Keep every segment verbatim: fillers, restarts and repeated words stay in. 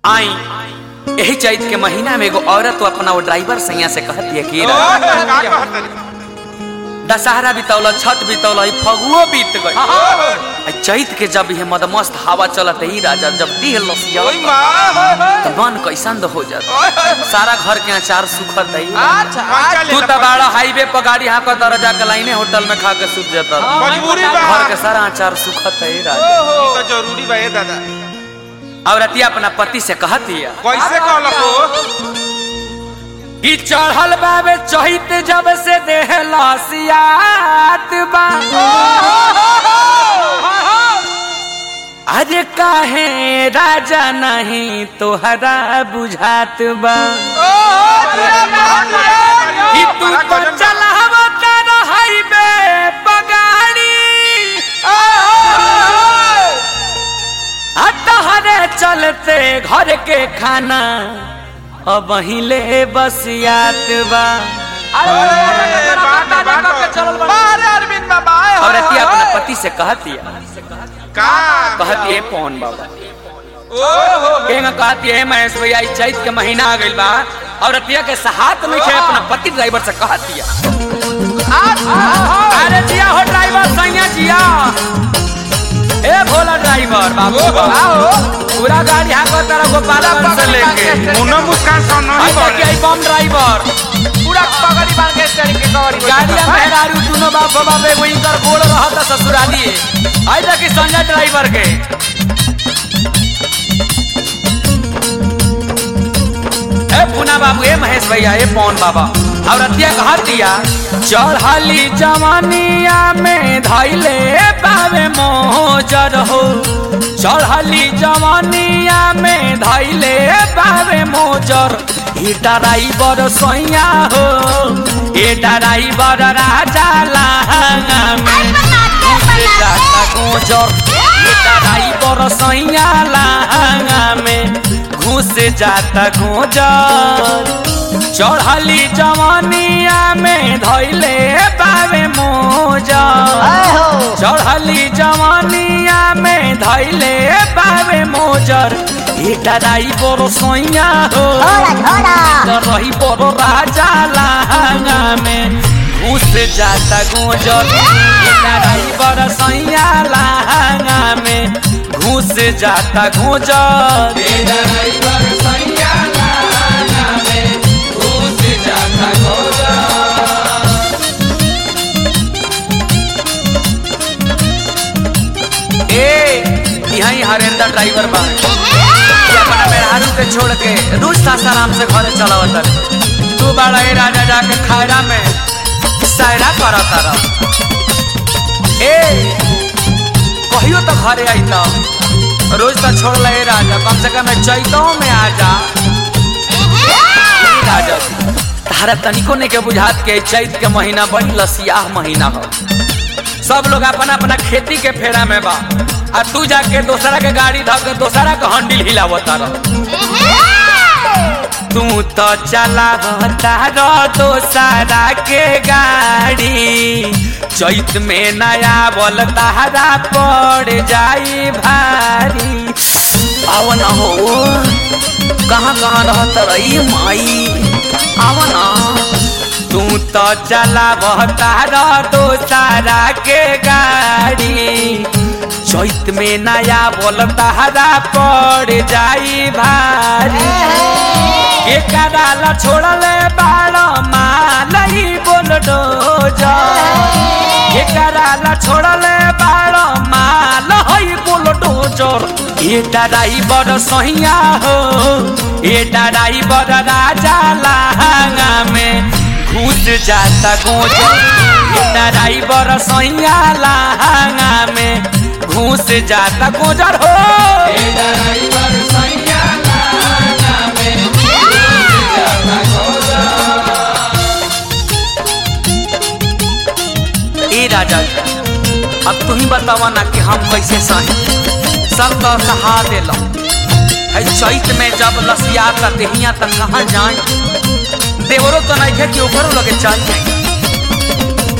आई यही चैत के महीना में एगो औरत तो अपना वो ड्राइवर सैया से कहती है कि दशहरा बीतौल, छठ बीतौल, फगुओ बीत गई। चैत के जब ये मदमस्त हवा चलत ही राजा जब दी लसिया तो मन कैसन हो जाता, सारा घर के अचार सुखत है। तू तो बड़ा हाईवे पर गाड़ी हाँ कर दरजा के लाइने होटल में खा के सूख जाता, घर के सारा अचार सुखत है राजा। जरूरी बा दादा। औरतिया अपना पति से कहती है कैसे कहलको कि चढ़ल बाबे चहित जब से देह लसियात बा, अरे काहे राजा नहीं तोहरा बुझात बा कि तू तो चलावत हाईवे पगाड़ी तहरे चलते घर के खाना अब हिले बसियात बा। और अपना पति से कहती है कहती है कौन बाबा कहती है महेश भैया चैत के महीना आ गई बा। और अतिया के साथ में अपना पति ड्राइवर से कहती है अरे जिया हो ड्राइवर सैया जिया, ए भोला ड्राइवर बाबू पूरा गाड़ी हाँ कर तरह गोपालगंज से लेके मुन्ना मुस्कान सा नहीं बोले आई बम ड्राइवर पूरा पगड़ी बांध के चढ़ के गाड़ी गाड़ियां मेहरारू दोनों बाप बाप में वहीं कर बोल रहा था ससुराली आई तक संजय ड्राइवर के। ए पूना बाबू ए महेश भैया ए पवन बाबा और अतिया कहा दिया चढ़ाली जवानिया में धैले बावे मोजर हो, चढ़ाली जवानिया में धैले बावे मोजर। ये ड्राइवर सैया हो ये ड्राइवर राजा लहंगा में जाता गोजर, ये ड्राइवर सैया लहंगा में घुस जाता गोजर। चढ़ली जवानिया में धैले बावे मोजर, चढ़ली जवानिया में धैले बावे मोजर। ये ड्राइवर सैया हो रही बड़ो राजा लहंगा में घुस जाता गोजर। ये ड्राइवर सैया लहंगा में घुस जाता गोजर। यही हरेंद्र ड्राइवर बा अपना मेहरारू के छोड़ के रोज सासाराम से घरे चलावत। तू बड़ा ए राजा जाके खायरा में सायरा करता रह। ए कहियो तो घरे आई तो रोज तो छोड़ ले राजा, कम से कम चैतों में आ जा राजा। तारा तनिको ने के बुझात के चैत के महीना बड़ी लसियाह महीना हो, सब लोग अपना अपना खेती के फेरा में बा आ तू जाके दोसरा के गाड़ी धक दोसरा के हंडिल हिलावता रह। तू तो चलावता रह दोसरा के गाड़ी, चैत में नया बोल तारा पड़ जाई भारी। आव ना हो कहाँ कहाँ रहता रही माई, आव ना तू तो चलावता रह दोसरा के गाड़ी, चैत में नया बोल तारा पड़ जाई भारी। एक डाला छोड़ले बाड़ा मालई बोल डोजा, एक डाला छोड़ले बाड़ा माल हई बोल डोजर। ये ड्राइवर सैया हो ये ड्राइवर राजा लहंगा में घुस जाता गोजर। ये ड्राइवर सैया लहंगा में घुस जाता गोजर हो। ए राजा अब तू ही बतावा ना कि हम कैसे सही, सब तो सहा देला है। चैत में जब लसिया का देहिया तक कहाँ जाए, देवरो तो नहीं खे कि ऊपर लगे चल जाए।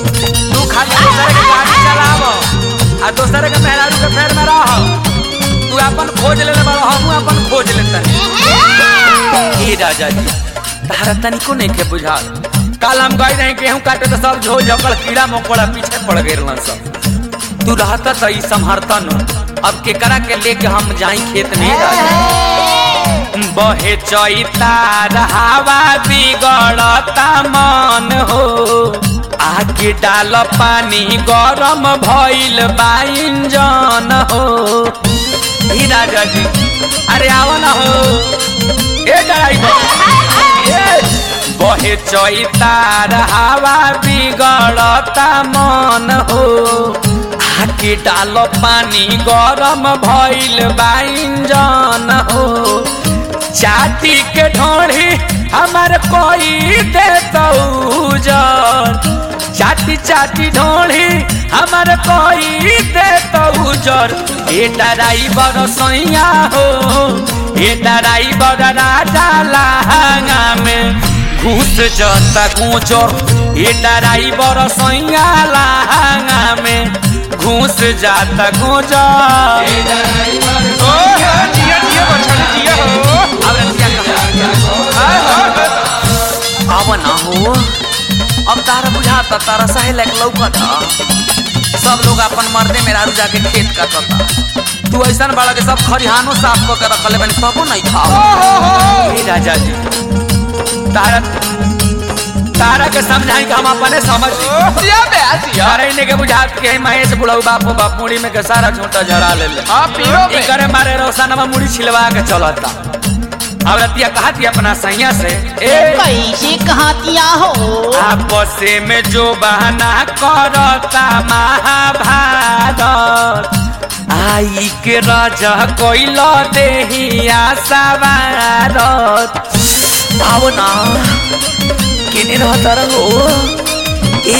तू खाली दूसरे के गाड़ी चलाव आ दूसरे के मेहरारू के फेर में रह। तू अपन खोज ले ले बड़ा हम अपन खोज लेता ए राजा जी तारा तनिको नहीं के बुझा काल हम गए रहे गेहूं काटे तो सब झोल झोकड़ कीड़ा मकोड़ा पीछे पड़ गए सब तू रहता तो ई संभारता न अब केकरा के लेके हम जाई खेत में बहे चैतार हवा बिगड़ता मन हो आके डाल पानी गरम भइल बा इंजन हो ही राजा जी अरे आओ ना हो ए ड्राइवर बहे चैतार हवा बिगड़ता मन हो आके डाल पानी गरम भइल बा इंजन हो चाटी के ढोढ़ी हमार कोई देता उजर चाटी चाटी ढोढ़ी हमार कोई देता उजर ए ड्राइवर सैया हो ए ड्राइवर राजा लहंगा में घुस जाता गुजर ए ड्राइवर सैया लहंगा में घुस जाता गुजर अब ना हो अब तारा बुझाता तारा सहे लायक लौकत सब लोग अपन मर्दे में रारू जाके खेत काटता तू ऐसा बड़ा के सब खरिहानो साफ करके रखले बनी तबो नहीं खाओ ए राजा जी तारा तारा के समझाई कि हम अपने समझ अरे इन्हें के बुझात के महेश बुढ़ऊ बापू बाप मुड़ी में के सारा झूठा झड़ा ले ले करे मारे रोसाना मुड़ी छिलवा के चलता औरतिया कहती अपना सैया से ए कैसे कहतिया हो आपस में जो बहाना करता महाभारत आई के राजा कोइल देहिया सवारत आओ ना किने रहता रहो ए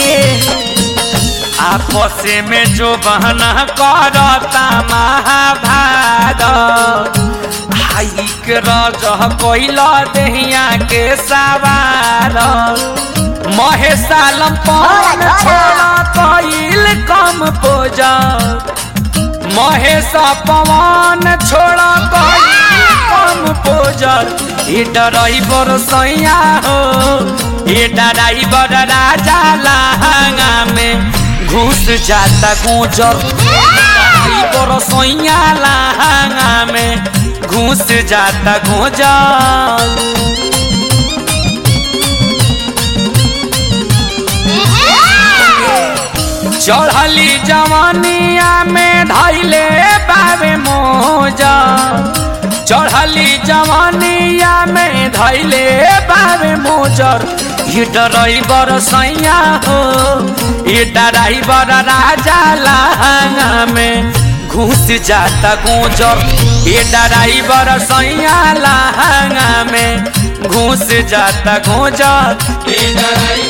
आपस में जो बहाना करता महाभारत आई के राजा कोइला देहिया के सवार महेशालम पान छोड़ा कोइल कम पोजा महेशा पवन छोड़ा कोइल कम पोजा ए ड्राइवर सैया हो ए ड्राइवर राजा लहंगा में घुस जाता गुजर ड्राइवर सैया लहंगा में घुस जाता गोजल चढ़ली जवानिया में धैले बाबे मोजा चढ़ली जवानिया में धैले बाबे मोजर ये ड्राइवर सैया हो ये ड्राइवर राजा लहंगा में घुस जाता गोजर ये ड्राइवर सैया लहंगा में घुस जाता गोजर।